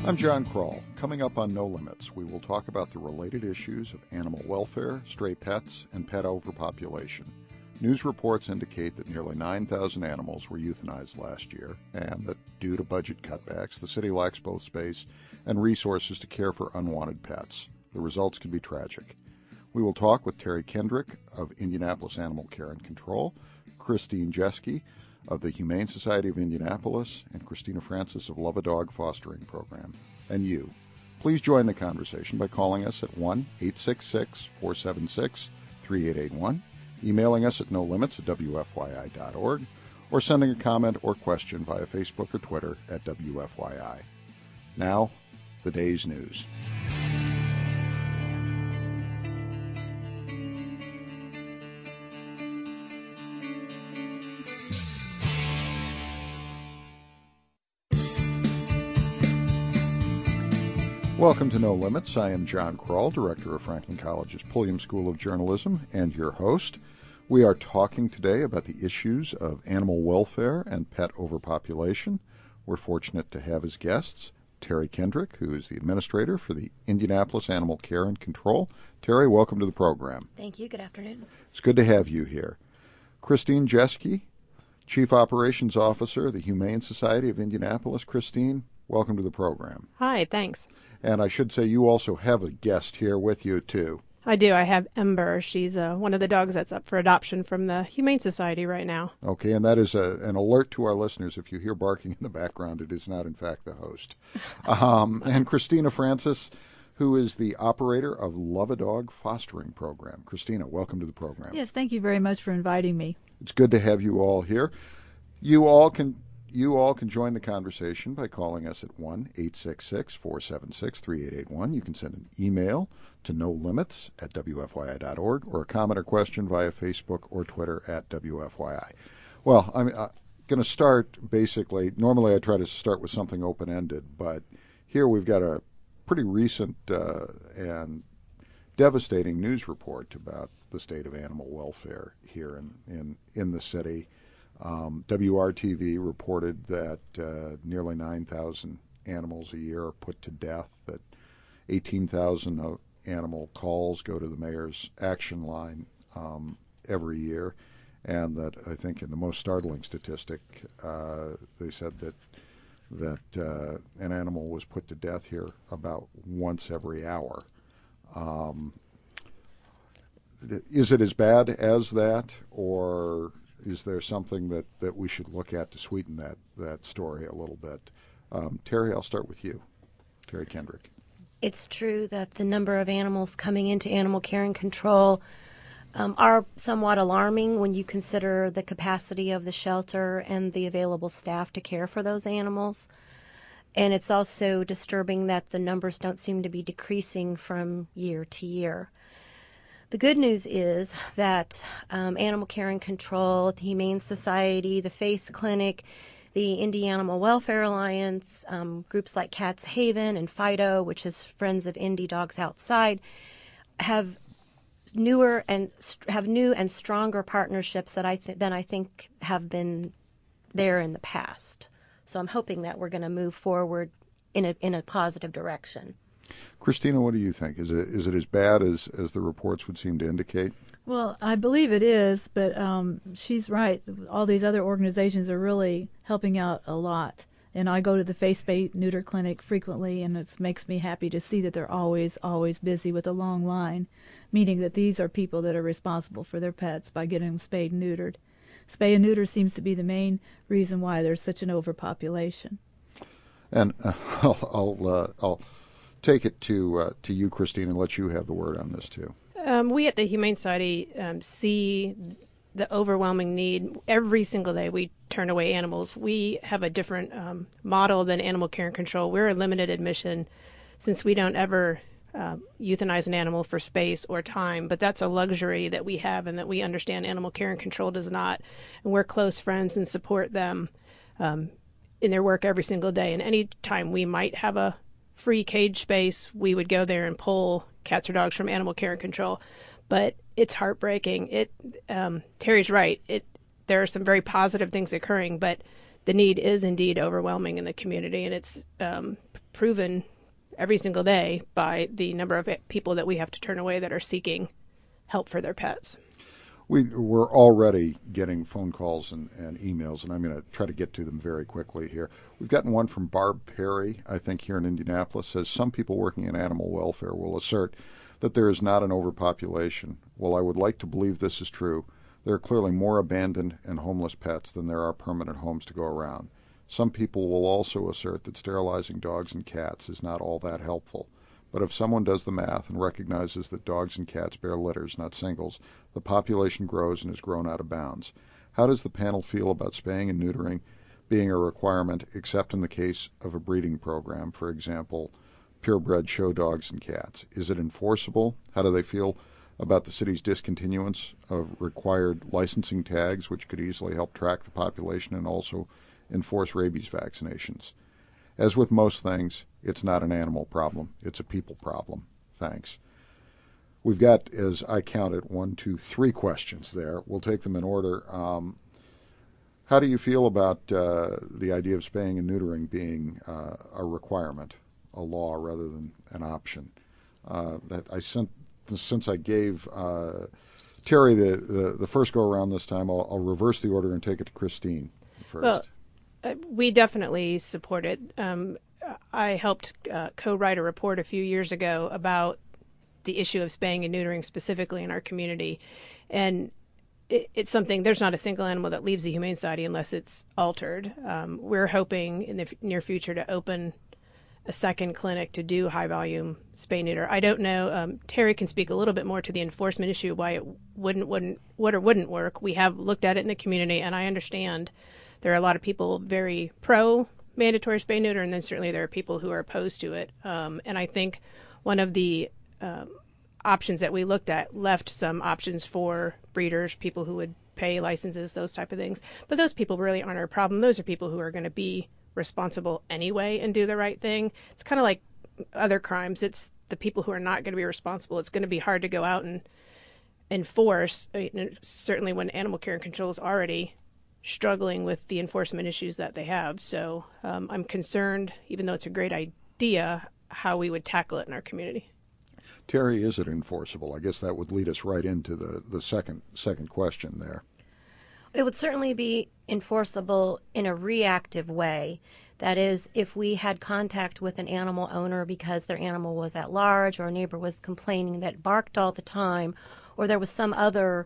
I'm John Kroll. Coming up on No Limits, we will talk about the related issues of animal welfare, stray pets, and pet overpopulation. News reports indicate that nearly 9,000 animals were euthanized last year, and that due to budget cutbacks, the city lacks both space and resources to care for unwanted pets. The results could be tragic. We will talk with Terry Kendrick of Indianapolis Animal Care and Control, Christine Jeske of the Humane Society of Indianapolis, and Christina Francis of Love a Dog Fostering Program. And you. Please join the conversation by calling us at 1-866-476-3881, emailing us at nolimits@wfyi.org, or sending a comment or question via Facebook or Twitter at WFYI. Now, the day's news. Welcome to No Limits. I am John Kroll, Director of Franklin College's Pulliam School of Journalism, and your host. We are talking today about the issues of animal welfare and pet overpopulation. We're fortunate to have as guests Terry Kendrick, who is the administrator for the Indianapolis Animal Care and Control. Terry, welcome to the program. Thank you. Good afternoon. It's good to have you here. Christine Jeske, Chief Operations Officer of the Humane Society of Indianapolis. Christine, welcome to the program. Hi, thanks. And I should say you also have a guest here with you, too. I do. I have Ember. She's one of the dogs that's up for adoption from the Humane Society right now. Okay, and that is an alert to our listeners. If you hear barking in the background, it is not, in fact, the host. And Christina Francis, who is the operator of Love a Dog Fostering Program. Christina, welcome to the program. Yes, thank you very much for inviting me. It's good to have you all here. You all can join the conversation by calling us at 1-866-476-3881. You can send an email to nolimits@wfyi.org or a comment or question via Facebook or Twitter at WFYI. Well, I'm going to start basically, normally I try to start with something open-ended, but here we've got a pretty recent and devastating news report about the state of animal welfare here in the city. WRTV reported that nearly 9,000 animals a year are put to death, that 18,000 animal calls go to the mayor's action line every year, and that I think in the most startling statistic, they said that an animal was put to death here about once every hour. Is it as bad as that, or is there something that we should look at to sweeten that story a little bit? Terry, I'll start with you. Terry Kendrick. It's true that the number of animals coming into animal care and control are somewhat alarming when you consider the capacity of the shelter and the available staff to care for those animals. And it's also disturbing that the numbers don't seem to be decreasing from year to year. The good news is that Animal Care and Control, the Humane Society, the FACE Clinic, the Indy Animal Welfare Alliance, groups like Cats Haven and Fido, which is Friends of Indy Dogs Outside, have new and stronger partnerships than I think have been there in the past. So I'm hoping that we're going to move forward in a positive direction. Christina, what do you think? Is it as bad as the reports would seem to indicate? Well, I believe it is, but she's right. All these other organizations are really helping out a lot. And I go to the Face Spay Neuter Clinic frequently, and it makes me happy to see that they're always busy with a long line, meaning that these are people that are responsible for their pets by getting them spayed and neutered. Spay and neuter seems to be the main reason why there's such an overpopulation. And I'll take it to you, Christine, and let you have the word on this too. We at the Humane Society see the overwhelming need. Every single day we turn away animals. We have a different model than Animal Care and Control. We're a limited admission since we don't ever euthanize an animal for space or time, but that's a luxury that we have and that we understand Animal Care and Control does not. And we're close friends and support them in their work every single day. And any time we might have a free cage space, we would go there and pull cats or dogs from Animal Care and Control. But it's heartbreaking. Terry's right. There are some very positive things occurring, but the need is indeed overwhelming in the community, and it's proven every single day by the number of people that we have to turn away that are seeking help for their pets. We're already getting phone calls and emails, and I'm going to try to get to them very quickly here. We've gotten one from Barb Perry, I think, here in Indianapolis, says some people working in animal welfare will assert that there is not an overpopulation. Well, I would like to believe this is true. There are clearly more abandoned and homeless pets than there are permanent homes to go around. Some people will also assert that sterilizing dogs and cats is not all that helpful. But if someone does the math and recognizes that dogs and cats bear litters, not singles, the population grows and has grown out of bounds. How does the panel feel about spaying and neutering being a requirement, except in the case of a breeding program, for example, purebred show dogs and cats? Is it enforceable? How do they feel about the city's discontinuance of required licensing tags, which could easily help track the population and also enforce rabies vaccinations? As with most things, it's not an animal problem. It's a people problem. Thanks. We've got, as I counted, 1, 2, 3 questions there. We'll take them in order. How do you feel about the idea of spaying and neutering being a requirement, a law rather than an option? Since I gave Terry the first go around this time, I'll reverse the order and take it to Christine first. Well, we definitely support it. I helped co-write a report a few years ago about the issue of spaying and neutering specifically in our community. And it's something, there's not a single animal that leaves the Humane Society unless it's altered. We're hoping in the near future to open a second clinic to do high-volume spay-neuter. I don't know. Terry can speak a little bit more to the enforcement issue, why it wouldn't work. We have looked at it in the community, and I understand there are a lot of people very pro-mandatory spay-neuter, and then certainly there are people who are opposed to it. And I think one of the options that we looked at left some options for breeders, people who would pay licenses, those type of things. But those people really aren't our problem. Those are people who are going to be responsible anyway and do the right thing. It's kind of like other crimes. It's the people who are not going to be responsible. It's going to be hard to go out and enforce, certainly when animal care and control is already struggling with the enforcement issues that they have. So I'm concerned, even though it's a great idea, how we would tackle it in our community. Terry, is it enforceable? I guess that would lead us right into the second question there. It would certainly be enforceable in a reactive way. That is, if we had contact with an animal owner because their animal was at large or a neighbor was complaining that it barked all the time, or there was some other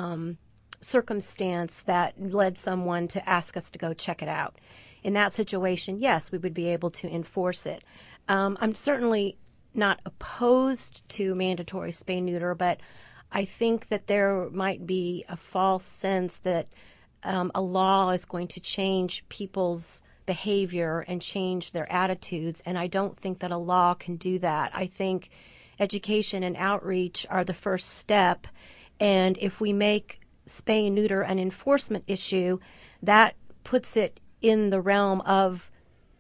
circumstance that led someone to ask us to go check it out. In that situation, yes, we would be able to enforce it. I'm certainly not opposed to mandatory spay-neuter, but I think that there might be a false sense that a law is going to change people's behavior and change their attitudes, and I don't think that a law can do that. I think education and outreach are the first step, and if we make spay and neuter an enforcement issue, that puts it in the realm of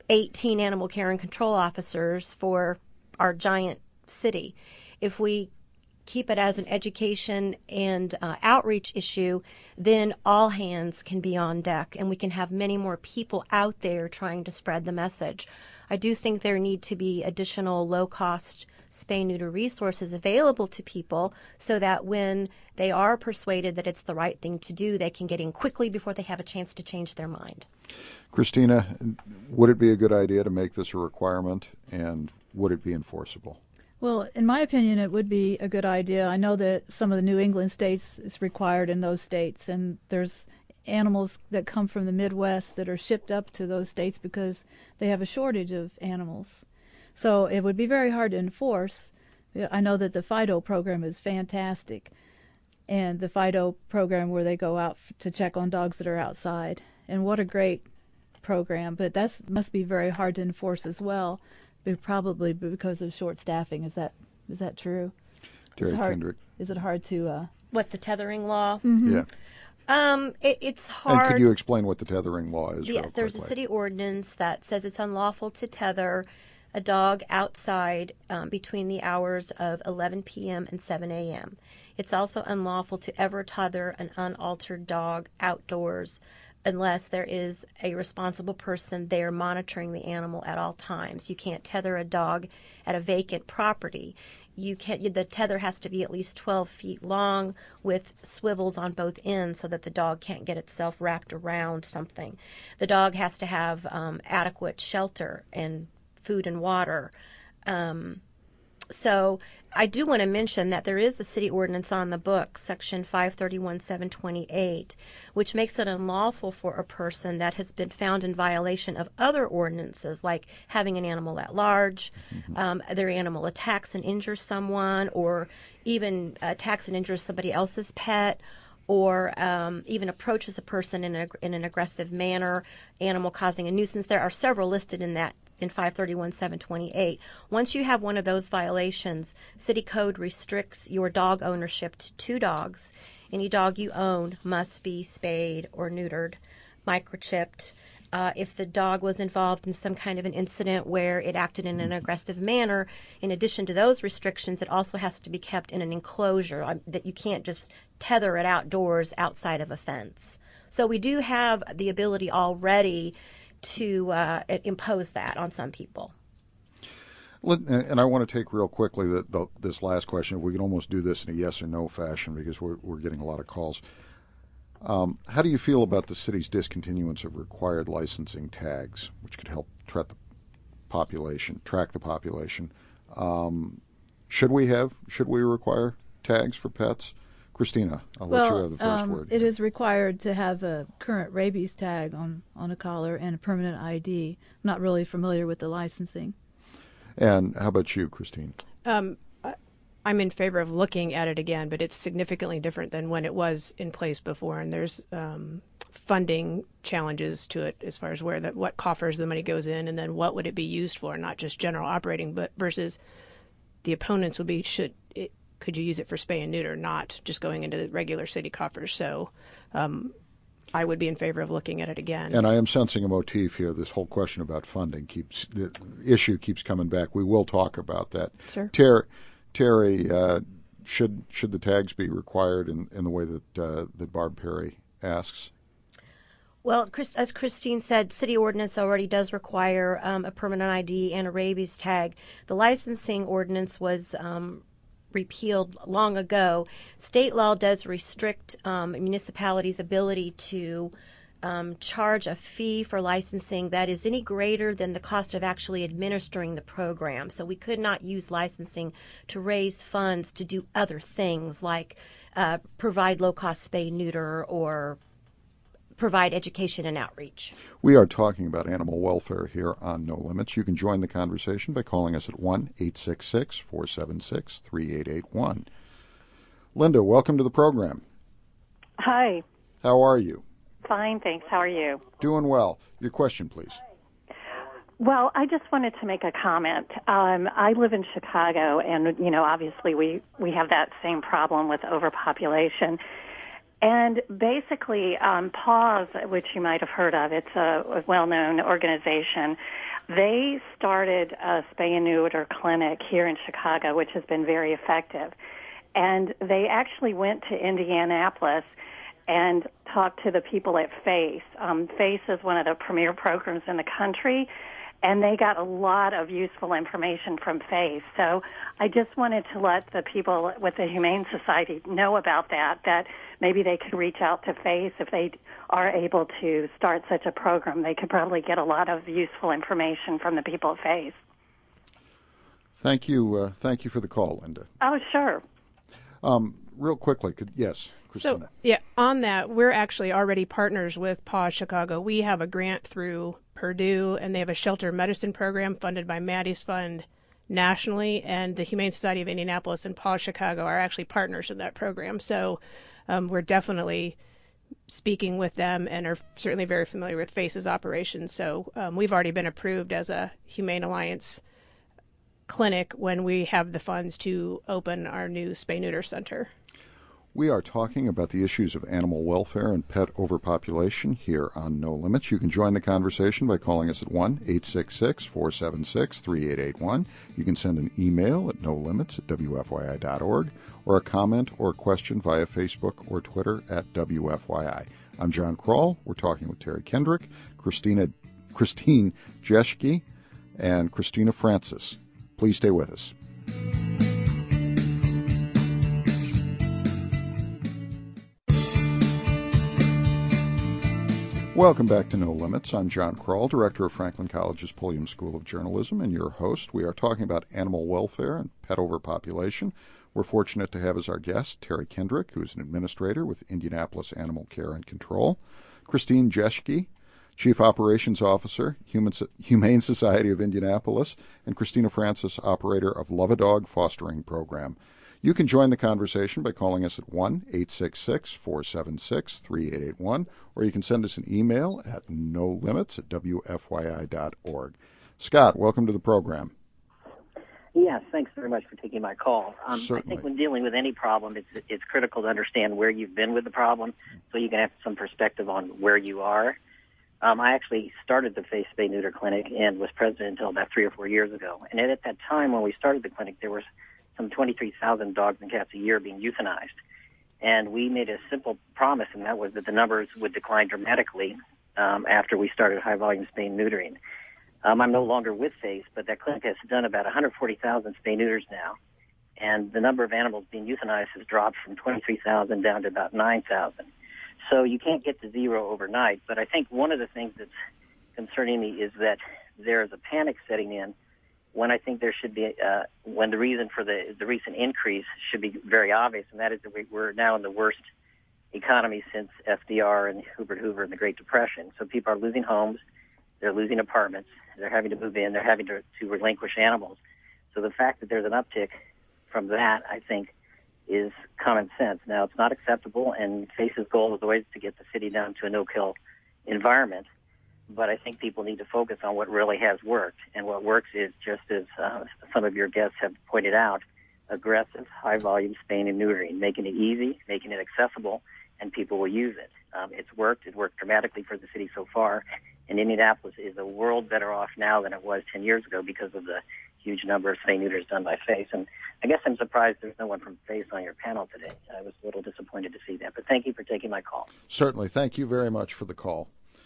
18 animal care and control officers for our giant city. If we keep it as an education and outreach issue, then all hands can be on deck and we can have many more people out there trying to spread the message. I do think there need to be additional low-cost spay-neuter resources available to people so that when they are persuaded that it's the right thing to do, they can get in quickly before they have a chance to change their mind. Christina, would it be a good idea to make this a requirement, and would it be enforceable? Well, in my opinion, it would be a good idea. I know that some of the New England states, it's required in those states, and there's animals that come from the Midwest that are shipped up to those states because they have a shortage of animals. So it would be very hard to enforce. I know that the FIDO program is fantastic, and the FIDO program where they go out to check on dogs that are outside. And what a great program, but that must be very hard to enforce as well, probably because of short staffing. Is that true? Terry Kendrick. Is it hard to... What, the tethering law? Mm-hmm. Yeah. It's hard. And could you explain what the tethering law is? Yes, there's a city ordinance that says it's unlawful to tether a dog outside between the hours of 11 p.m. and 7 a.m. It's also unlawful to ever tether an unaltered dog outdoors unless there is a responsible person there monitoring the animal at all times. You can't tether a dog at a vacant property. The tether has to be at least 12 feet long with swivels on both ends so that the dog can't get itself wrapped around something. The dog has to have adequate shelter and food and water. So I do want to mention that there is a city ordinance on the books, Section 531-728, which makes it unlawful for a person that has been found in violation of other ordinances, like having an animal at large, their animal attacks and injures someone, or even attacks and injures somebody else's pet, or even approaches a person in an aggressive manner, animal causing a nuisance. There are several listed in 531-728. Once you have one of those violations, City Code restricts your dog ownership to 2 dogs. Any dog you own must be spayed or neutered, microchipped. If the dog was involved in some kind of an incident where it acted in an aggressive manner, in addition to those restrictions, it also has to be kept in an enclosure, that you can't just tether it outdoors outside of a fence. So we do have the ability already to impose that on some people. And I want to take real quickly this last question. We can almost do this in a yes or no fashion because we're getting a lot of calls. How do you feel about the city's discontinuance of required licensing tags, which could help track the population? Should we require tags for pets? Christina, I'll let you have the first word. It is required to have a current rabies tag on a collar and a permanent ID. I'm not really familiar with the licensing. And how about you, Christine? I'm in favor of looking at it again, but it's significantly different than when it was in place before, and there's funding challenges to it as far as what coffers the money goes in, and then what would it be used for, not just general operating, but versus the opponents would be could you use it for spay and neuter, not just going into the regular city coffers. So I would be in favor of looking at it again. And I am sensing a motif here. This whole question about funding the issue keeps coming back. We will talk about that. Sure. Terry, should the tags be required in the way that Barb Perry asks? Well, as Christine said, city ordinance already does require a permanent ID and a rabies tag. The licensing ordinance was repealed long ago. State law does restrict municipalities' ability to charge a fee for licensing that is any greater than the cost of actually administering the program. So we could not use licensing to raise funds to do other things like provide low-cost spay neuter or provide education and outreach. We are talking about animal welfare here on No Limits. You can join the conversation by calling us at 1-866-476-3881. Linda, welcome to the program. Hi. How are you? Fine, thanks. How are you? Doing well. Your question, please. Well, I just wanted to make a comment. I live in Chicago, and, obviously we have that same problem with overpopulation. And basically, PAWS, which you might have heard of, it's a well-known organization. They started a spay and neuter clinic here in Chicago, which has been very effective. And they actually went to Indianapolis and talked to the people at FACE. FACE is one of the premier programs in the country, and they got a lot of useful information from FACE. So I just wanted to let the people with the Humane Society know about that maybe they could reach out to FACE if they are able to start such a program. They could probably get a lot of useful information from the people at FACE. Thank you for the call, Linda. Oh, sure. Real quickly, yes, Christina. So, on that, we're actually already partners with PAWS Chicago. We have a grant through Purdue, and they have a shelter medicine program funded by Maddie's Fund nationally, and the Humane Society of Indianapolis and PAWS Chicago are actually partners in that program. So we're definitely speaking with them and are certainly very familiar with FACE's operations. So we've already been approved as a Humane Alliance clinic when we have the funds to open our new spay-neuter center. We are talking about the issues of animal welfare and pet overpopulation here on No Limits. You can join the conversation by calling us at 1-866-476-3881. You can send an email at nolimits@wfyi.org or a comment or question via Facebook or Twitter at WFYI. I'm John Kroll. We're talking with Terry Kendrick, Christine Jeschke, and Christina Francis. Please stay with us. Welcome back to No Limits. I'm John Kroll, Director of Franklin College's Pulliam School of Journalism, and your host. We are talking about animal welfare and pet overpopulation. We're fortunate to have as our guest Terry Kendrick, who is an administrator with Indianapolis Animal Care and Control, Christine Jeschke, Chief Operations Officer, Humane Society of Indianapolis, and Christina Francis, operator of Love a Dog Fostering Program. You can join the conversation by calling us at 1-866-476-3881, or you can send us an email at nolimits@wfyi.org. Scott, welcome to the program. Yes, thanks very much for taking my call. I Certainly. think when dealing with any problem, it's critical to understand where you've been with the problem so you can have some perspective on where you are. I actually started the Face Spay Neuter Clinic and was president until about 3 or 4 years ago. And at that time when we started the clinic, there were some 23,000 dogs and cats a year being euthanized. And we made a simple promise, and that was that the numbers would decline dramatically after we started high-volume spay and neutering. I'm no longer with Face, but that clinic has done about 140,000 spay neuters now. And the number of animals being euthanized has dropped from 23,000 down to about 9,000. So you can't get to zero overnight. But I think one of the things that's concerning me is that there is a panic setting in when I think there should be, when the reason for the recent increase should be very obvious, and that is that we're now in the worst economy since FDR and Hubert Hoover and the Great Depression. So people are losing homes, they're losing apartments, they're having to move in, they're having to relinquish animals. So the fact that there's an uptick from that, I think, is common sense. Now, it's not acceptable, and Face's goal is always to get the city down to a no-kill environment. But I think people need to focus on what really has worked. And what works is, just as some of your guests have pointed out, aggressive, high-volume spaying and neutering, making it easy, making it accessible, and people will use it. It's worked. It worked dramatically for the city so far. And Indianapolis is a world better off now than it was 10 years ago because of the huge number of spay neuters done by Face. And I guess I'm surprised there's no one from Face on your panel today. I was a little disappointed to see that. But thank you for taking my call. Certainly. Thank you very much for the call.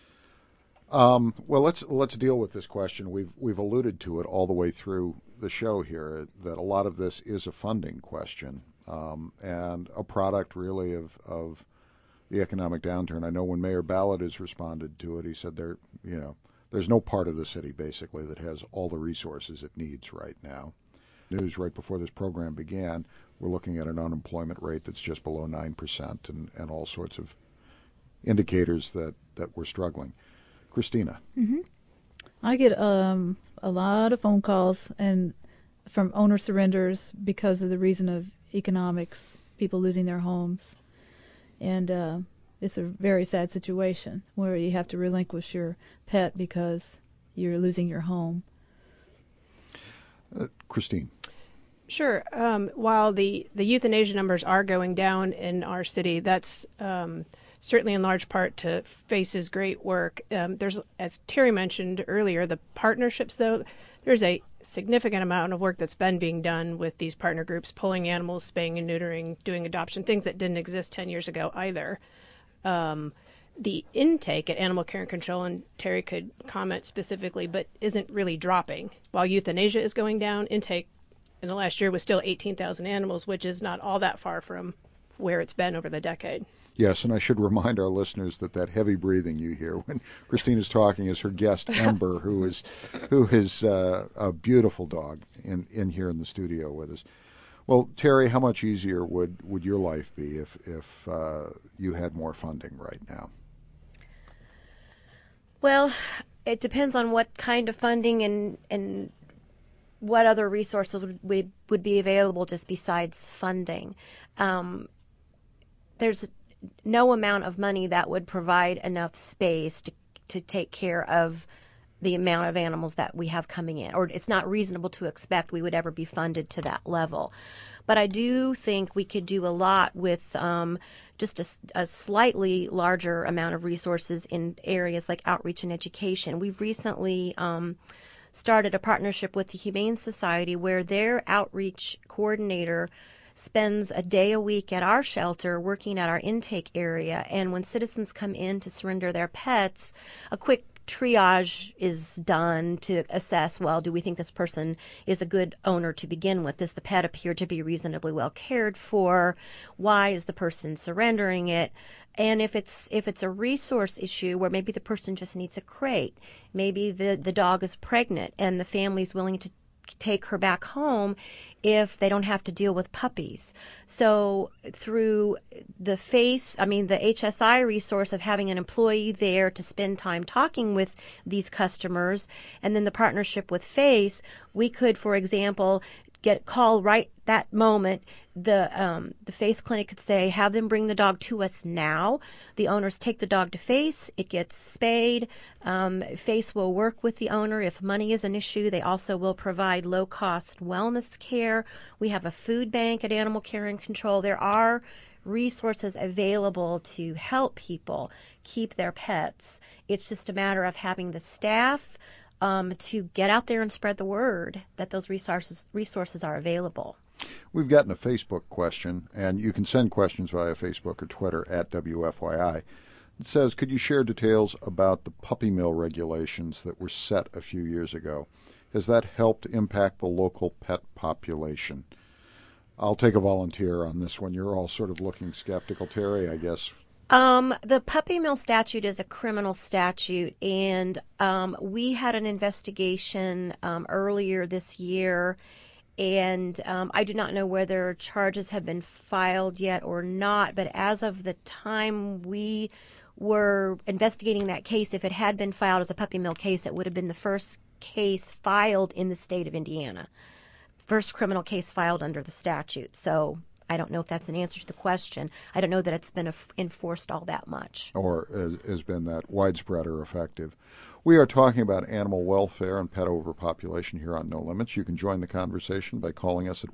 Well, let's deal with this question. We've alluded to it all the way through the show here, that a lot of this is a funding question and a product really of the economic downturn. I know when Mayor Ballard has responded to it, he said there's no part of the city basically that has all the resources it needs right now. News right before this program began, we're looking at an unemployment rate that's just below 9% and all sorts of indicators that we're struggling. Christina. Mm-hmm. I get a lot of phone calls and from owner surrenders because of the reason of economics, people losing their homes. And it's a very sad situation where you have to relinquish your pet because you're losing your home. Christine. Sure. While the euthanasia numbers are going down in our city, that's certainly in large part to Face's great work. There's, as Terry mentioned earlier, the partnerships, though. There's a significant amount of work that's been being done with these partner groups, pulling animals, spaying and neutering, doing adoption, things that didn't exist 10 years ago either. The intake at Animal Care and Control, and Terry could comment specifically, but isn't really dropping. While euthanasia is going down, intake in the last year was still 18,000 animals, which is not all that far from where it's been over the decade. Yes, and I should remind our listeners that heavy breathing you hear when Christina's talking is her guest Ember, who is a beautiful dog in here in the studio with us. Well, Terry, how much easier would your life be if you had more funding right now? Well, it depends on what kind of funding and what other resources would be available just besides funding. There's no amount of money that would provide enough space to take care of the amount of animals that we have coming in, or it's not reasonable to expect we would ever be funded to that level. But I do think we could do a lot with just a slightly larger amount of resources in areas like outreach and education. We've recently started a partnership with the Humane Society where their outreach coordinator spends a day a week at our shelter working at our intake area. And when citizens come in to surrender their pets, a quick triage is done to assess, well, do we think this person is a good owner to begin with? Does the pet appear to be reasonably well cared for? Why is the person surrendering it? And if it's a resource issue where maybe the person just needs a crate, maybe the dog is pregnant and the family's willing to take her back home if they don't have to deal with puppies. So through the HSI resource of having an employee there to spend time talking with these customers, and then the partnership with FACE, we could, for example, call right that moment. The FACE clinic could say, have them bring the dog to us now. The owners take the dog to FACE. It gets spayed. FACE will work with the owner. If money is an issue, they also will provide low-cost wellness care. We have a food bank at Animal Care and Control. There are resources available to help people keep their pets. It's just a matter of having the staff to get out there and spread the word that those resources are available. We've gotten a Facebook question, and you can send questions via Facebook or Twitter at WFYI. It says, could you share details about the puppy mill regulations that were set a few years ago? Has that helped impact the local pet population? I'll take a volunteer on this one. You're all sort of looking skeptical. Terry, I guess. The puppy mill statute is a criminal statute, and we had an investigation earlier this year, and I do not know whether charges have been filed yet or not, but as of the time we were investigating that case, if it had been filed as a puppy mill case, it would have been the first case filed in the state of Indiana, first criminal case filed under the statute. So I don't know if that's an answer to the question. I don't know that it's been enforced all that much. Or has been that widespread or effective. We are talking about animal welfare and pet overpopulation here on No Limits. You can join the conversation by calling us at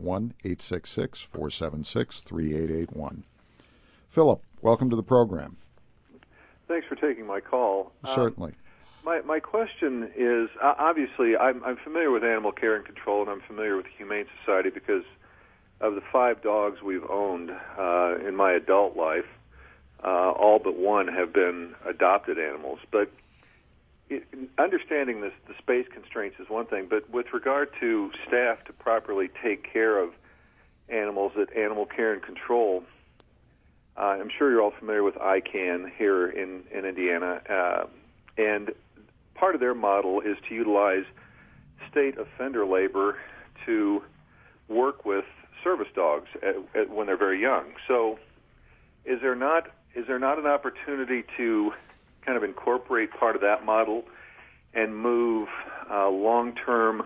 1-866-476-3881. Philip, welcome to the program. Thanks for taking my call. Certainly. My question is, obviously, I'm familiar with Animal Care and Control, and I'm familiar with the Humane Society because of the 5 dogs we've owned in my adult life. All but one have been adopted animals. But understanding the space constraints is one thing, but with regard to staff to properly take care of animals at Animal Care and Control, I'm sure you're all familiar with ICANN here in Indiana, and part of their model is to utilize state offender labor to work with service dogs when they're very young. So is there not an opportunity to kind of incorporate part of that model and move long-term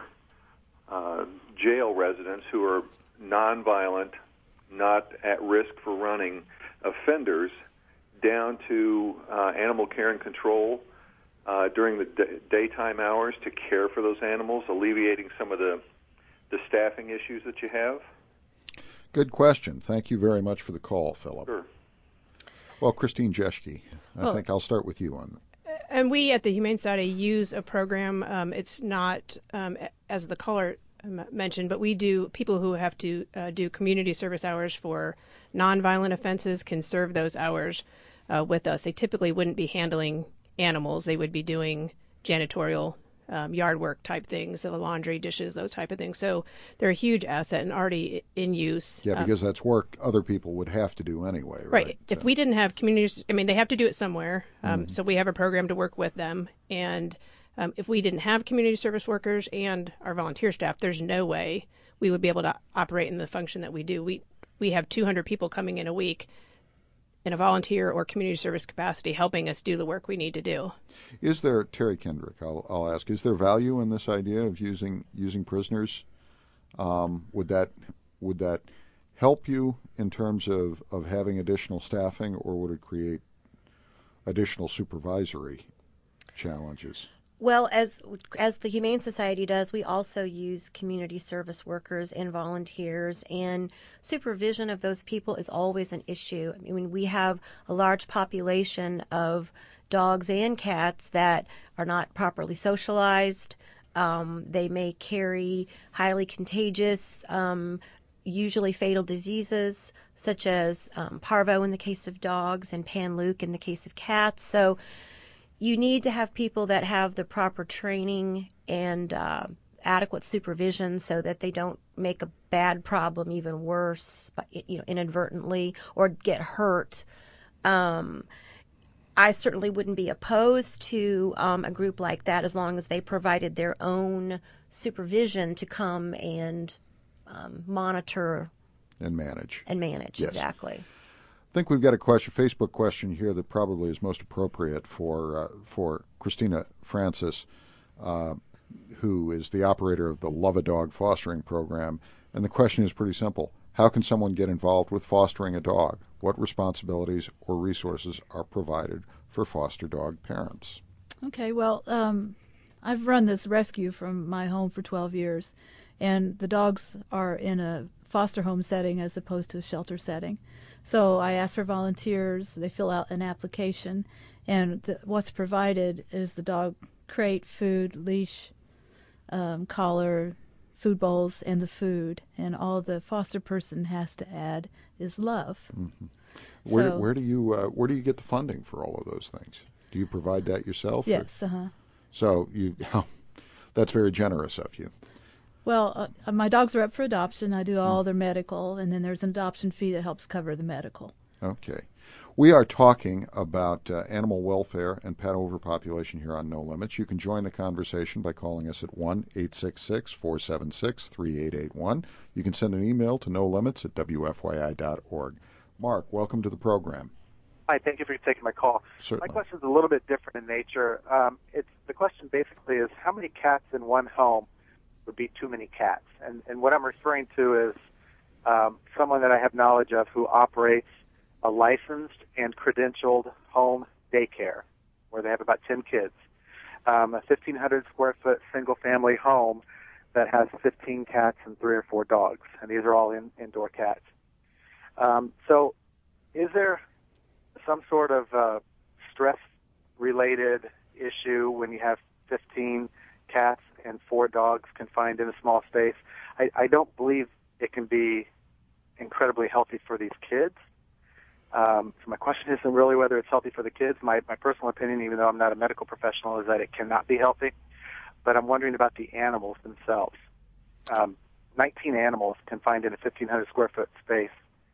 jail residents who are nonviolent, not at risk for running offenders down to Animal Care and Control during the daytime hours to care for those animals, alleviating some of the staffing issues that you have? Good question. Thank you very much for the call, Philip. Sure. Well, Christine Jeschke, I think I'll start with you on that. And we at the Humane Society use a program. It's not, as the caller mentioned, but we do, people who have to do community service hours for nonviolent offenses can serve those hours with us. They typically wouldn't be handling animals. They would be doing janitorial yard work type things, the laundry, dishes, those type of things. So they're a huge asset and already in use. Yeah, because that's work other people would have to do anyway, right? Right. If we didn't have communities, they have to do it somewhere. So we have a program to work with them. And if we didn't have community service workers and our volunteer staff, there's no way we would be able to operate in the function that we do. We have 200 people coming in a week in a volunteer or community service capacity helping us do the work we need to do. Is there, Terry Kendrick, I'll ask, is there value in this idea of using prisoners? Would that help you in terms of having additional staffing, or would it create additional supervisory challenges? Well, as the Humane Society does, we also use community service workers and volunteers, and supervision of those people is always an issue. I mean, we have a large population of dogs and cats that are not properly socialized. They may carry highly contagious, usually fatal diseases, such as parvo in the case of dogs and pan-luke in the case of cats. So you need to have people that have the proper training and adequate supervision so that they don't make a bad problem even worse, inadvertently, or get hurt. I certainly wouldn't be opposed to a group like that as long as they provided their own supervision to come and monitor and manage. Yes. Exactly. I think we've got a Facebook question here that probably is most appropriate for Christina Francis, who is the operator of the Love a Dog fostering program. And the question is pretty simple. How can someone get involved with fostering a dog? What responsibilities or resources are provided for foster dog parents? Okay, well, I've run this rescue from my home for 12 years, and the dogs are in a foster home setting as opposed to a shelter setting. So I ask for volunteers, they fill out an application, and what's provided is the dog crate, food, leash, collar, food bowls, and the food. And all the foster person has to add is love. Mm-hmm. Where do you get the funding for all of those things? Do you provide that yourself? Yes. So that's very generous of you. Well, my dogs are up for adoption. I do all their medical, and then there's an adoption fee that helps cover the medical. Okay. We are talking about animal welfare and pet overpopulation here on No Limits. You can join the conversation by calling us at 1-866-476-3881. You can send an email to nolimits@wfyi.org. Mark, welcome to the program. Hi, thank you for taking my call. Certainly. My question is a little bit different in nature. The question basically is how many cats in one home would be too many cats? And what I'm referring to is someone that I have knowledge of who operates a licensed and credentialed home daycare where they have about 10 kids, a 1,500 square foot single family home that has 15 cats and 3 or 4 dogs, and these are all indoor cats. So is there some sort of stress-related issue when you have 15 cats and 4 dogs confined in a small space? I don't believe it can be incredibly healthy for these kids. So my question isn't really whether it's healthy for the kids. My personal opinion, even though I'm not a medical professional, is that it cannot be healthy. But I'm wondering about the animals themselves. 19 animals confined in a 1,500 square foot space.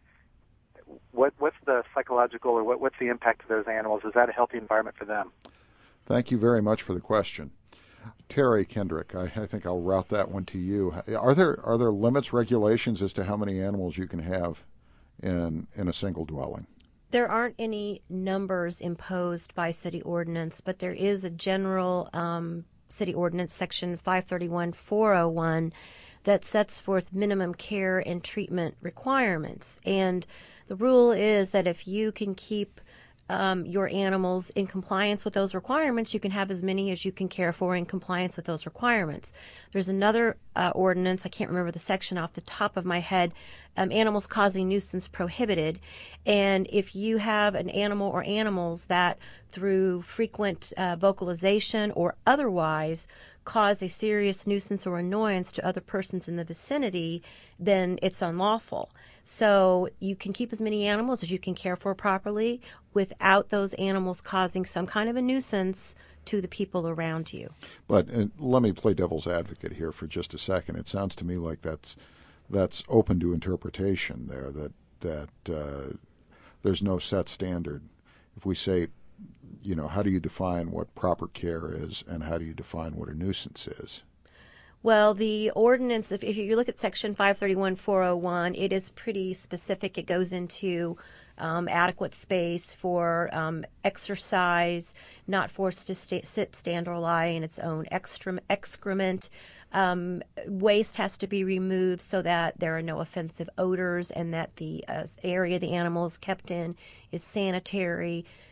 What's the psychological or what's the impact of those animals? Is that a healthy environment for them? Thank you very much for the question. Terry Kendrick, I think I'll route that one to you. Are there limits, regulations as to how many animals you can have in a single dwelling? There aren't any numbers imposed by city ordinance, but there is a general city ordinance, section 531-401, that sets forth minimum care and treatment requirements. And the rule is that if you can keep your animals in compliance with those requirements, you can have as many as you can care for in compliance with those requirements. There's another ordinance, I can't remember the section off the top of my head, animals causing nuisance prohibited. And if you have an animal or animals that through frequent vocalization or otherwise cause a serious nuisance or annoyance to other persons in the vicinity, then it's unlawful. So you can keep as many animals as you can care for properly without those animals causing some kind of a nuisance to the people around you. But let me play devil's advocate here for just a second. It sounds to me like that's open to interpretation there, that there's no set standard. If we say, how do you define what proper care is and how do you define what a nuisance is? Well, the ordinance, if you look at section 531-401, it is pretty specific. It goes into adequate space for exercise, not forced to sit, stand, or lie in its own excrement. Waste has to be removed so that there are no offensive odors and that the area the animal is kept in is sanitary.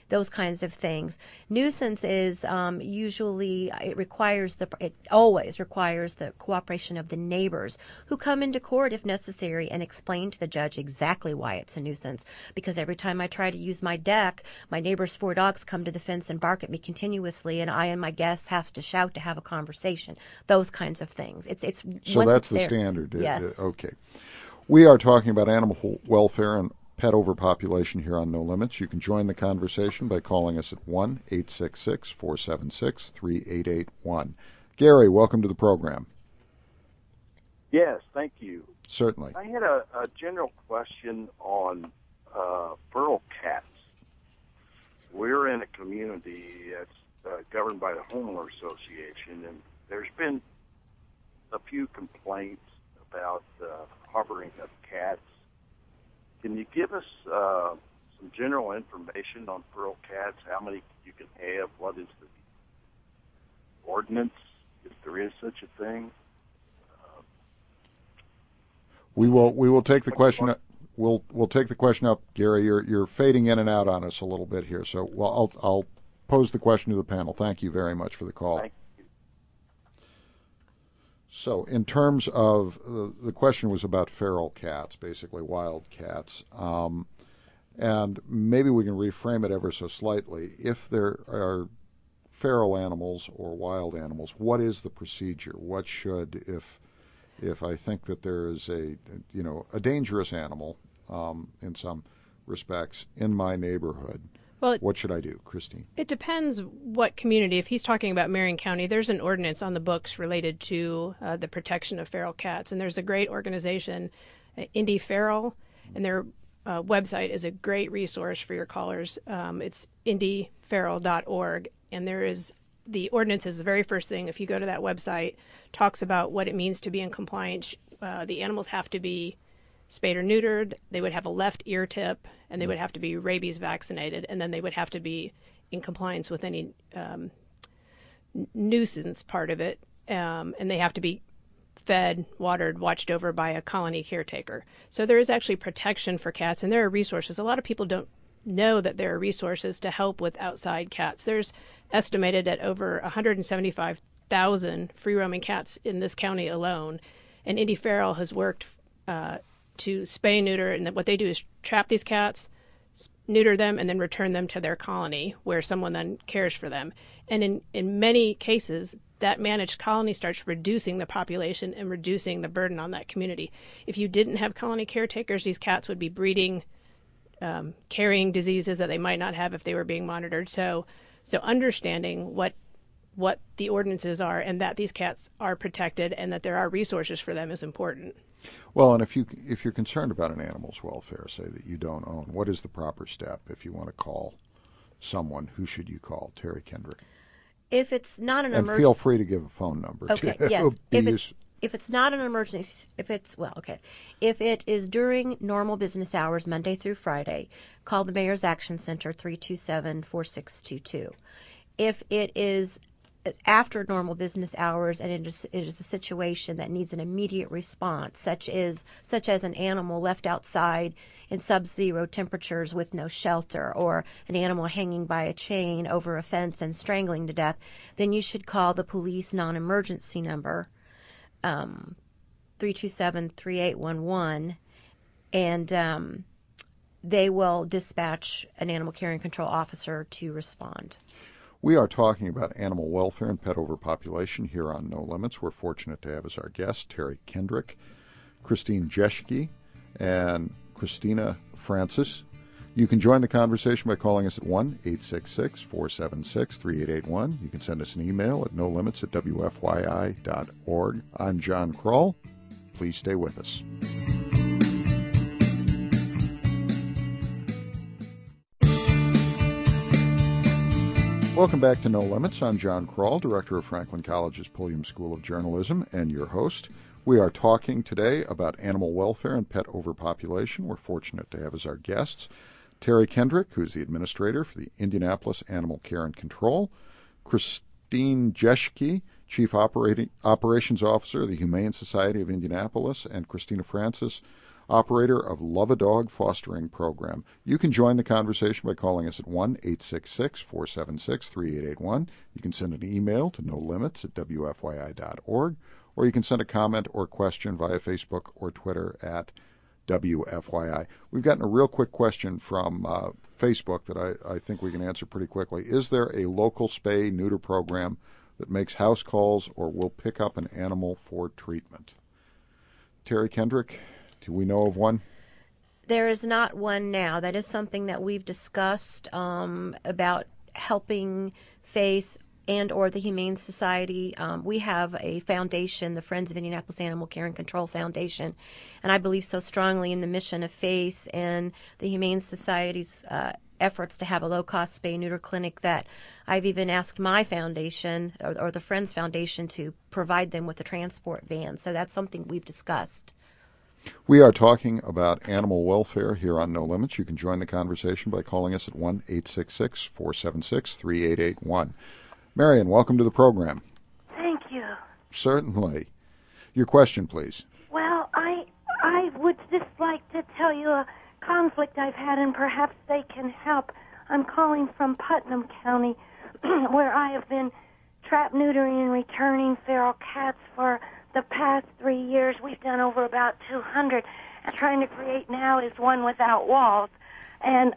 those kinds of things. Nuisance is usually it always requires the cooperation of the neighbors, who come into court if necessary and explain to the judge exactly why it's a nuisance. Because every time I try to use my deck, my neighbor's 4 dogs come to the fence and bark at me continuously, and I and my guests have to shout to have a conversation. Those kinds of things. It's so that's the standard. Yes. Okay. We are talking about animal welfare and pet overpopulation here on No Limits. You can join the conversation by calling us at 1-866-476-3881. Gary, welcome to the program. Yes, thank you. Certainly. I had a general question on feral cats. We're in a community that's governed by the homeowner association, and there's been a few complaints about harboring of cats. Can you give us some general information on feral cats, how many you can have, what is the ordinance, if there is such a thing? We will take the question. We'll take the question up, Gary. You're fading in and out on us a little bit here, so I'll pose the question to the panel. Thank you very much for the call. Thank you. So, in terms of the question was about feral cats, basically wild cats, and maybe we can reframe it ever so slightly. If there are feral animals or wild animals, what is the procedure? What should, if I think that there is a dangerous animal in some respects in my neighborhood, what should I do, Christine? It depends what community. If he's talking about Marion County, there's an ordinance on the books related to the protection of feral cats, and there's a great organization, Indy Feral, and their website is a great resource for your callers. It's indyferal.org, and the ordinance is the very first thing. If you go to that website, talks about what it means to be in compliance. The animals have to be spayed or neutered, they would have a left ear tip, and they would have to be rabies vaccinated, and then they would have to be in compliance with any nuisance part of it, and they have to be fed, watered, watched over by a colony caretaker. So there is actually protection for cats, and there are resources. A lot of people don't know that there are resources to help with outside cats. There's estimated at over 175,000 free-roaming cats in this county alone, and Indy Feral has worked to spay, neuter, and what they do is trap these cats, neuter them, and then return them to their colony where someone then cares for them. And in many cases, that managed colony starts reducing the population and reducing the burden on that community. If you didn't have colony caretakers, these cats would be breeding, carrying diseases that they might not have if they were being monitored. So understanding what the ordinances are and that these cats are protected and that there are resources for them is important. Well, and if you're concerned about an animal's welfare, say that you don't own, what is the proper step if you want to call someone? Who should you call? Terry Kendrick. If it's not an emergency, and feel free to give a phone number. Okay. Yes. If it's not an emergency, if it is during normal business hours, Monday through Friday, call the Mayor's Action Center 327-4622. If it is after normal business hours and it is a situation that needs an immediate response, such as an animal left outside in sub-zero temperatures with no shelter, or an animal hanging by a chain over a fence and strangling to death, then you should call the police non-emergency number, 327-3811, and they will dispatch an animal care and control officer to respond. We are talking about animal welfare and pet overpopulation here on No Limits. We're fortunate to have as our guests Terry Kendrick, Christine Jeschke, and Christina Francis. You can join the conversation by calling us at 1-866-476-3881. You can send us an email at nolimits@wfyi.org. I'm John Kroll. Please stay with us. Welcome back to No Limits. I'm John Kroll, Director of Franklin College's Pulliam School of Journalism, and your host. We are talking today about animal welfare and pet overpopulation. We're fortunate to have as our guests Terry Kendrick, who's the administrator for the Indianapolis Animal Care and Control, Christine Jeschke, Chief Operations Officer of the Humane Society of Indianapolis, and Christina Francis, operator of Love a Dog Fostering Program. You can join the conversation by calling us at 1-866-476-3881. You can send an email to nolimits@wfyi.org, or you can send a comment or question via Facebook or Twitter at WFYI. We've gotten a real quick question from Facebook that I think we can answer pretty quickly. Is there a local spay-neuter program that makes house calls or will pick up an animal for treatment? Terry Kendrick, do we know of one? There is not one now. That is something that we've discussed about helping FACE and or the Humane Society. We have a foundation, the Friends of Indianapolis Animal Care and Control Foundation, and I believe so strongly in the mission of FACE and the Humane Society's efforts to have a low-cost spay-neuter clinic that I've even asked my foundation or the Friends Foundation to provide them with a transport van. So that's something we've discussed. We are talking about animal welfare here on No Limits. You can join the conversation by calling us at 1-866-476-3881. Marion, welcome to the program. Thank you. Certainly. Your question, please. Well, I would just like to tell you a conflict I've had, and perhaps they can help. I'm calling from Putnam County, where I have been trap neutering and returning feral cats for the past 3 years. We've done over about 200. And trying to create now is one without walls. And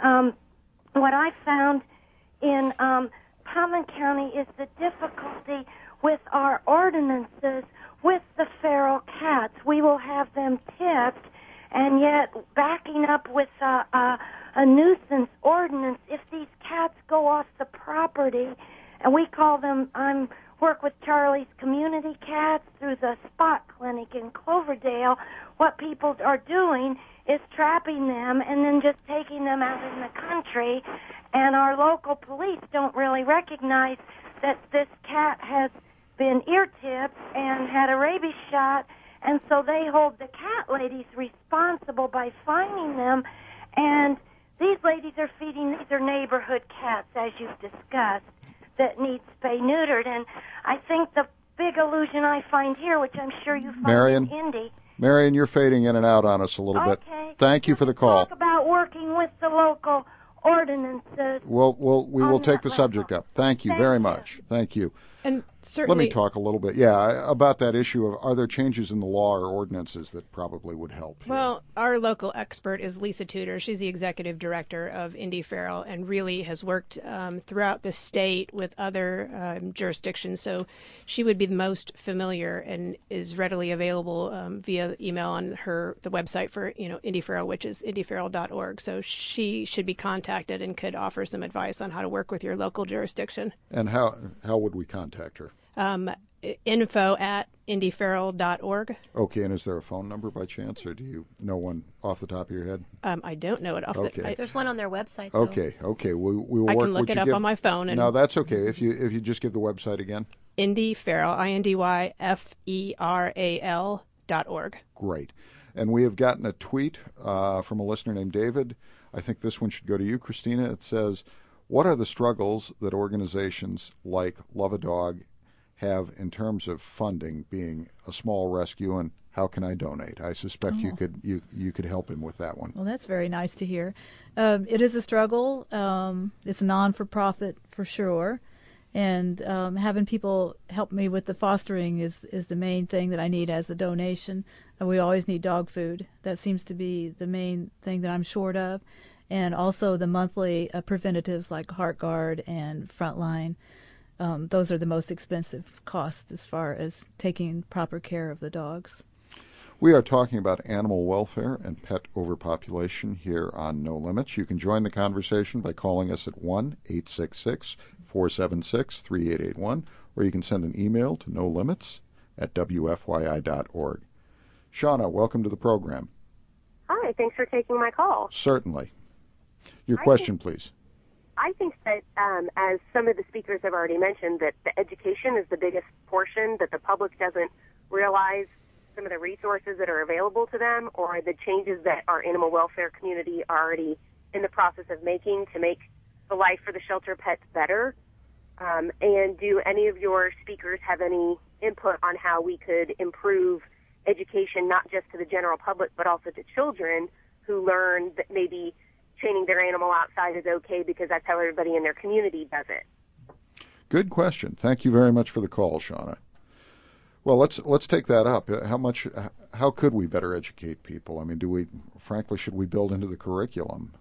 what I found in Putnam County is the difficulty with our ordinances with the feral cats. We will have them tipped, and yet backing up with a nuisance ordinance if these cats go off the property, and we call them, work with Charlie's Community Cats through the Spot Clinic in Cloverdale. What people are doing is trapping them and then just taking them out in the country, and our local police don't really recognize that this cat has been ear-tipped and had a rabies shot, and so they hold the cat ladies responsible by fining them, and these ladies are feeding, these are neighborhood cats, as you've discussed, that need spay-neutered, and I think the big illusion I find here, which I'm sure you find in Indy. Marion, you're fading in and out on us a little bit. Thank you for the call. Talk about working with the local ordinances. We will take the subject up. Thank you very much. Thank you. And certainly, let me talk a little bit, about that issue of are there changes in the law or ordinances that probably would help here? Well, our local expert is Lisa Tudor. She's the executive director of Indy Feral and really has worked throughout the state with other jurisdictions. So she would be the most familiar and is readily available via email on the website for Indy Feral, which is indyferal.org. So she should be contacted and could offer some advice on how to work with your local jurisdiction. And how would we contact her? Info@indyferal.org. Okay, and is there a phone number by chance, or do you know one off the top of your head? I don't know it off the head. There's one on their website, though. Okay. We will I work. can look it up on my phone. No, that's okay. If you just give the website again. Indy Feral, INDYFERAL.org. Great. And we have gotten a tweet from a listener named David. I think this one should go to you, Christina. It says, what are the struggles that organizations like Love a Dog have in terms of funding, being a small rescue, and how can I donate? I suspect you could help him with that one. Well, that's very nice to hear. It is a struggle. It's non-for-profit for sure, and having people help me with the fostering is the main thing that I need as a donation. We always need dog food. That seems to be the main thing that I'm short of. And also the monthly preventatives like HeartGuard and Frontline. Those are the most expensive costs as far as taking proper care of the dogs. We are talking about animal welfare and pet overpopulation here on No Limits. You can join the conversation by calling us at 1-866-476-3881, or you can send an email to nolimits@wfyi.org. Shauna, welcome to the program. Hi, thanks for taking my call. Certainly. Your question, please. I think that, as some of the speakers have already mentioned, that the education is the biggest portion, that the public doesn't realize some of the resources that are available to them or the changes that our animal welfare community are already in the process of making to make the life for the shelter pets better. And do any of your speakers have any input on how we could improve education not just to the general public but also to children who learn that maybe chaining their animal outside is okay because that's how everybody in their community does it? Good question. Thank you very much for the call, Shauna. Well, let's take that up. How could we better educate people? I mean, should we build into the curriculum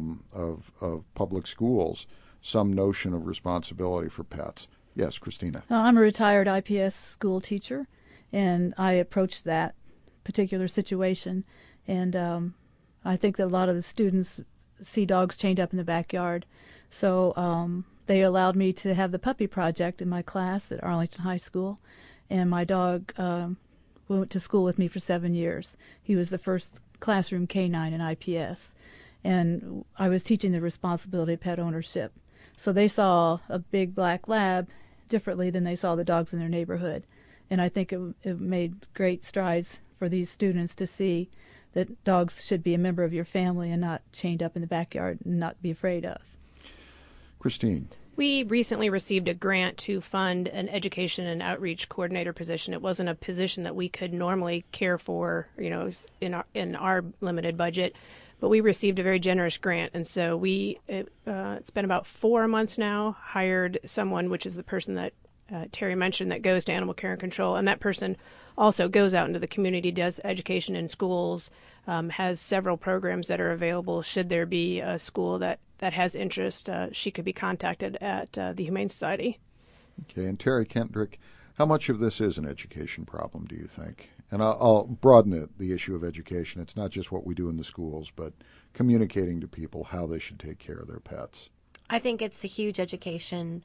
of public schools some notion of responsibility for pets? Yes, Christina. I'm a retired IPS school teacher, and I approached that particular situation, and I think that a lot of the students see dogs chained up in the backyard, so they allowed me to have the puppy project in my class at Arlington High School. And my dog went to school with me for 7 years. He was the first classroom canine in IPS. And I was teaching the responsibility of pet ownership. So they saw a big black lab differently than they saw the dogs in their neighborhood. And I think it made great strides for these students to see that dogs should be a member of your family and not chained up in the backyard and not be afraid of. Christine. We recently received a grant to fund an education and outreach coordinator position. It wasn't a position that we could normally care for, in our limited budget, but we received a very generous grant, and so it's been about 4 months now, hired someone, which is the person that Terry mentioned, that goes to animal care and control, and that person also goes out into the community, does education in schools, has several programs that are available. Should there be a school that has interest, she could be contacted at the Humane Society. Okay, and Terry Kendrick, how much of this is an education problem, do you think? And I'll broaden the issue of education. It's not just what we do in the schools, but communicating to people how they should take care of their pets. I think it's a huge education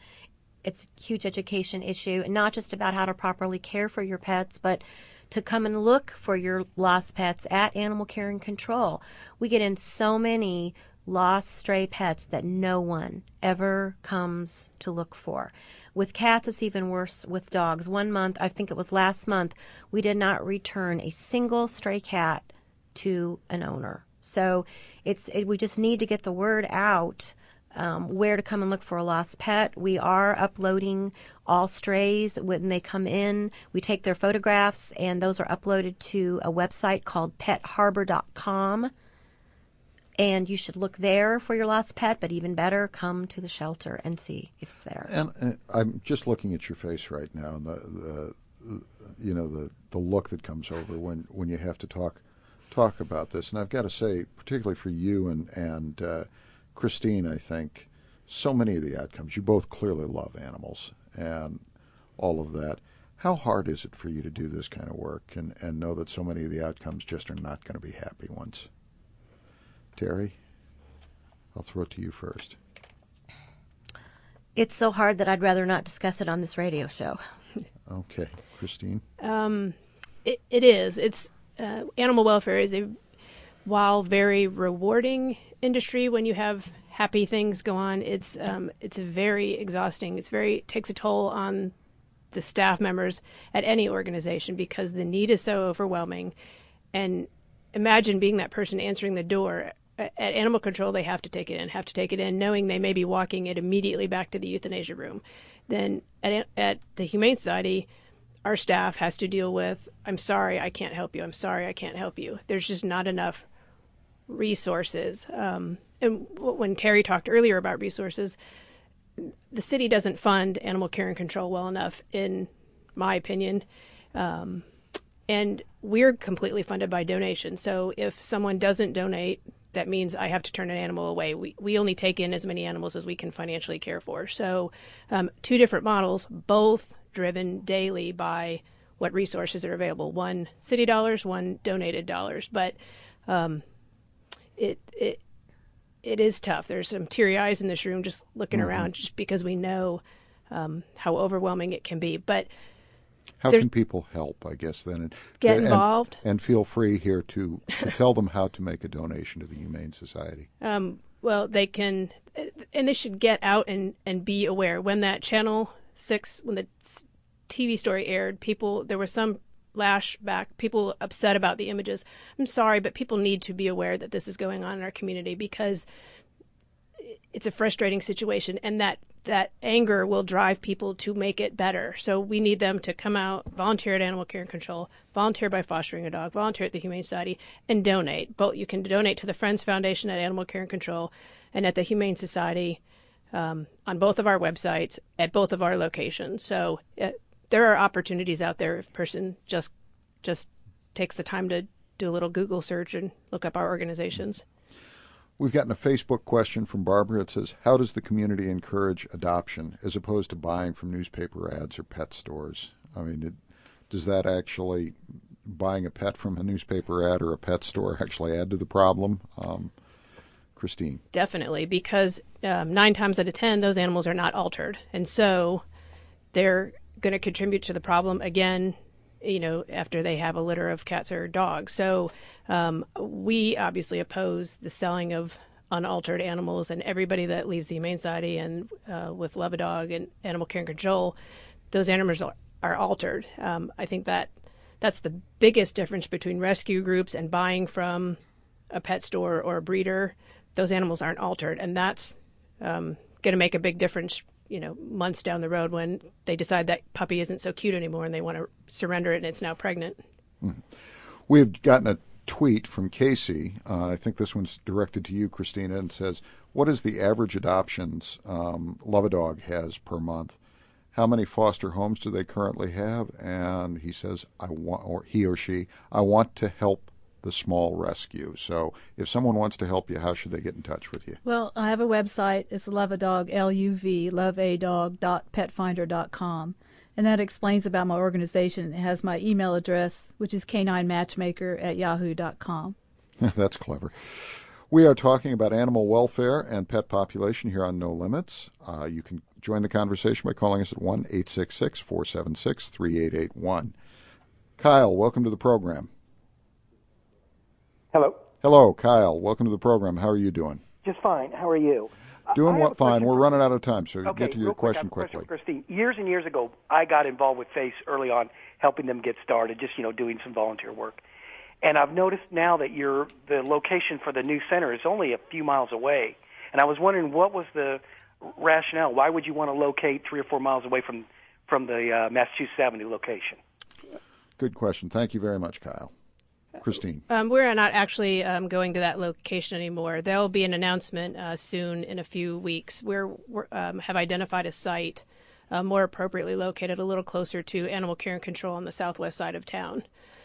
issue, and not just about how to properly care for your pets, but to come and look for your lost pets at Animal Care and Control. We get in so many lost stray pets that no one ever comes to look for. With cats, it's even worse with dogs. 1 month, I think it was last month, we did not return a single stray cat to an owner. So we just need to get the word out where to come and look for a lost pet. We are uploading all strays when they come in. We take their photographs, and those are uploaded to a website called PetHarbor.com. And you should look there for your lost pet, but even better, come to the shelter and see if it's there. And I'm just looking at your face right now, and the look that comes over when you have to talk about this. And I've got to say, particularly for you and Christine, I think so many of the outcomes, you both clearly love animals and all of that. How hard is it for you to do this kind of work and know that so many of the outcomes just are not going to be happy ones? Terry, I'll throw it to you first. It's so hard that I'd rather not discuss it on this radio show. Okay. Christine? It is. It's animal welfare is while very rewarding industry when you have happy things go on, it's very exhausting. It takes a toll on the staff members at any organization because the need is so overwhelming. And imagine being that person answering the door. At Animal Control, they have to take it in, knowing they may be walking it immediately back to the euthanasia room. Then at the Humane Society, our staff has to deal with, I'm sorry, I can't help you. I'm sorry, I can't help you. There's just not enough resources. And when Terry talked earlier about resources, the city doesn't fund Animal Care and Control well enough, in my opinion. And we're completely funded by donation. So if someone doesn't donate, that means I have to turn an animal away. We only take in as many animals as we can financially care for. So 2 different models, both driven daily by what resources are available. One city dollars, one donated dollars. But it is tough. There's some teary eyes in this room just looking around, just because we know how overwhelming it can be. But how can people help, I guess, then? Get involved. And feel free here to tell them how to make a donation to the Humane Society. Well, they can, and they should get out and be aware. When that Channel 6, when the TV story aired, there was some lashback, people upset about the images. I'm sorry, but people need to be aware that this is going on in our community, because it's a frustrating situation, and that anger will drive people to make it better. So we need them to come out, volunteer at Animal Care and Control, volunteer by fostering a dog, volunteer at the Humane Society, and donate. Both you can donate to the Friends Foundation at Animal Care and Control and at the Humane Society on both of our websites at both of our locations. So there are opportunities out there if a person just takes the time to do a little Google search and look up our organizations. We've gotten a Facebook question from Barbara. It says, how does the community encourage adoption as opposed to buying from newspaper ads or pet stores? I mean, does that actually, buying a pet from a newspaper ad or a pet store, actually add to the problem? Christine. Definitely, because 9 times out of 10, those animals are not altered. And so they're going to contribute to the problem again, after they have a litter of cats or dogs. So we obviously oppose the selling of unaltered animals, and everybody that leaves the Humane Society and with Love a Dog and Animal Care and Control, those animals are altered. I think that's the biggest difference between rescue groups and buying from a pet store or a breeder. Those animals aren't altered, and that's going to make a big difference months down the road when they decide that puppy isn't so cute anymore and they want to surrender it and it's now pregnant. We've gotten a tweet from Casey. I think this one's directed to you, Christina, and says, what is the average adoptions Love a Dog has per month? How many foster homes do they currently have? And he says, he or she, I want to help the small rescue. So if someone wants to help you, how should they get in touch with you? Well, I have a website. It's Love a Dog, loveadog.petfinder.com. And that explains about my organization. It has my email address, which is k9matchmaker@yahoo.com. That's clever. We are talking about animal welfare and pet population here on No Limits. You can join the conversation by calling us at 1-866-476-3881. Kyle, welcome to the program. Hello. Hello, Kyle. Welcome to the program. How are you doing? Just fine. How are you? Doing what? Fine. We're running out of time, so get to your question quickly. Christine, years and years ago, I got involved with FACE early on, helping them get started, just doing some volunteer work. And I've noticed now that the location for the new center is only a few miles away. And I was wondering, what was the rationale? Why would you want to locate 3 or 4 miles away from the Massachusetts Avenue location? Good question. Thank you very much, Kyle. Christine. We're not actually going to that location anymore. There will be an announcement soon in a few weeks. We have identified a site more appropriately located a little closer to Animal Care and Control on the southwest side of town.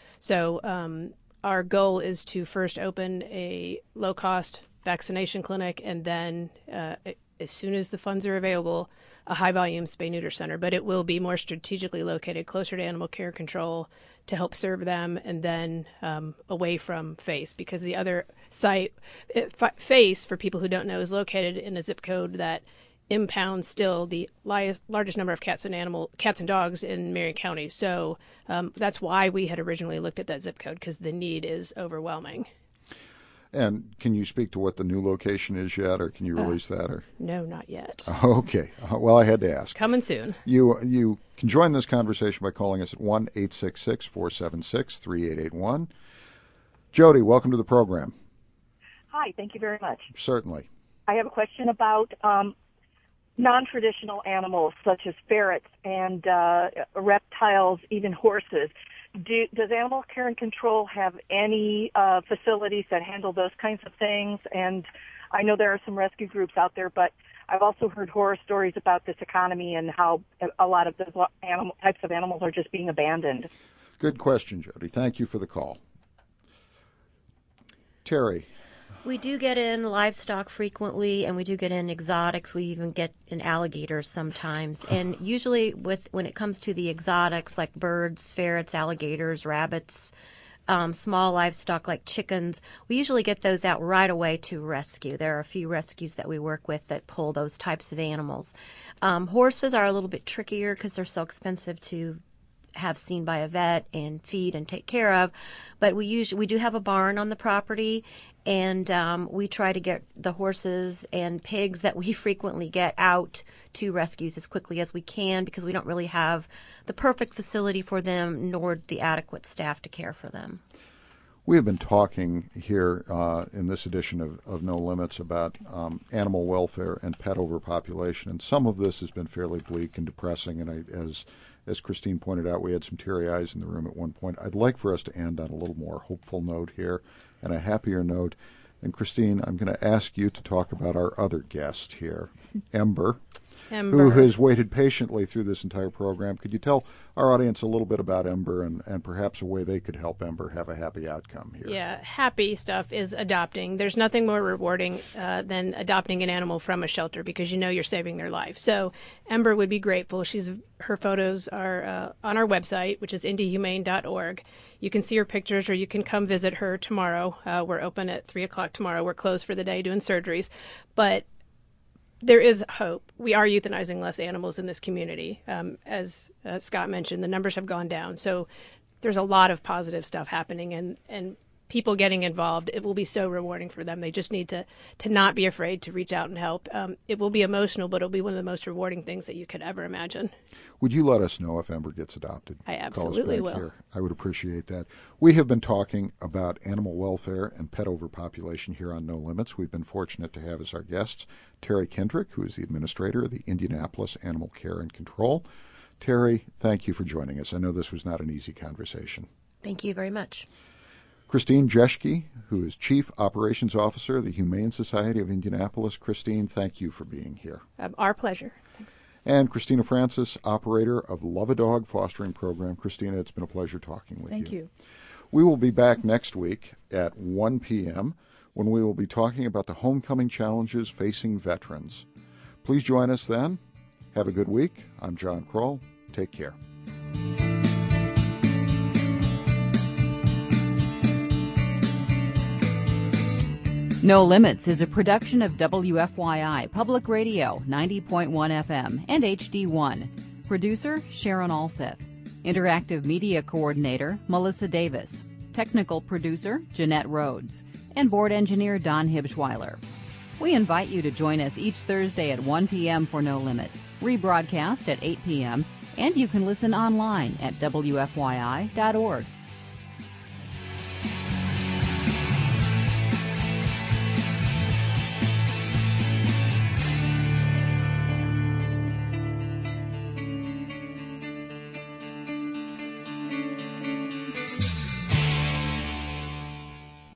So our goal is to first open a low-cost vaccination clinic and then, as soon as the funds are available, a high-volume spay-neuter center. But it will be more strategically located closer to Animal Care Control to help serve them, and then away from FACE, because the other site, FACE, for people who don't know, is located in a zip code that impounds still the largest number of cats and dogs in Marion County. So that's why we had originally looked at that zip code, because the need is overwhelming. And can you speak to what the new location is yet, or can you release that? Or no, not yet. Okay. Well, I had to ask. Coming soon. You can join this conversation by calling us at 1-866-476-3881. Jody, welcome to the program. Hi, thank you very much. Certainly. I have a question about non-traditional animals such as ferrets and reptiles, even horses. Does Animal Care and Control have any facilities that handle those kinds of things? And I know there are some rescue groups out there, but I've also heard horror stories about this economy and how a lot of those types of animals are just being abandoned. Good question, Jody. Thank you for the call. Terry. We do get in livestock frequently, and we do get in exotics. We even get in alligators sometimes. And usually when it comes to the exotics, like birds, ferrets, alligators, rabbits, small livestock like chickens, we usually get those out right away to rescue. There are a few rescues that we work with that pull those types of animals. Horses are a little bit trickier because they're so expensive to have seen by a vet and feed and take care of, but we do have a barn on the property, and we try to get the horses and pigs that we frequently get out to rescues as quickly as we can, because we don't really have the perfect facility for them nor the adequate staff to care for them. We have been talking here in this edition of No Limits about animal welfare and pet overpopulation, and some of this has been fairly bleak and depressing, and as Christine pointed out, we had some teary eyes in the room at one point. I'd like for us to end on a little more hopeful note here and a happier note. And Christine, I'm going to ask you to talk about our other guest here, Ember, who has waited patiently through this entire program. Could you tell our audience a little bit about Ember and perhaps a way they could help Ember have a happy outcome here? Yeah, happy stuff is adopting. There's nothing more rewarding than adopting an animal from a shelter because you know you're saving their life. So Ember would be grateful. Her photos are on our website, which is indyhumane.org. You can see her pictures, or you can come visit her tomorrow. We're open at 3 o'clock tomorrow. We're closed for the day doing surgeries. But there is hope. We are euthanizing less animals in this community. As Scott mentioned, the numbers have gone down. So there's a lot of positive stuff happening, and people getting involved. It will be so rewarding for them. They just need to not be afraid to reach out and help. It will be emotional, but it'll be one of the most rewarding things that you could ever imagine. Would you let us know if Ember gets adopted? I absolutely will. Here. I would appreciate that. We have been talking about animal welfare and pet overpopulation here on No Limits. We've been fortunate to have as our guests Terry Kendrick, who is the administrator of the Indianapolis Animal Care and Control. Terry, thank you for joining us. I know this was not an easy conversation. Thank you very much. Christine Jeschke, who is Chief Operations Officer of the Humane Society of Indianapolis. Christine, thank you for being here. Our pleasure. Thanks. And Christina Francis, operator of Love a Dog Fostering Program. Christina, it's been a pleasure talking with you. Thank you. We will be back next week at 1 p.m. when we will be talking about the homecoming challenges facing veterans. Please join us then. Have a good week. I'm John Kroll. Take care. No Limits is a production of WFYI Public Radio 90.1 FM and HD1. Producer Sharon Alseth. Interactive Media Coordinator Melissa Davis. Technical Producer Jeanette Rhodes. And Board Engineer Don Hibschweiler. We invite you to join us each Thursday at 1 p.m. for No Limits, rebroadcast at 8 p.m., and you can listen online at WFYI.org.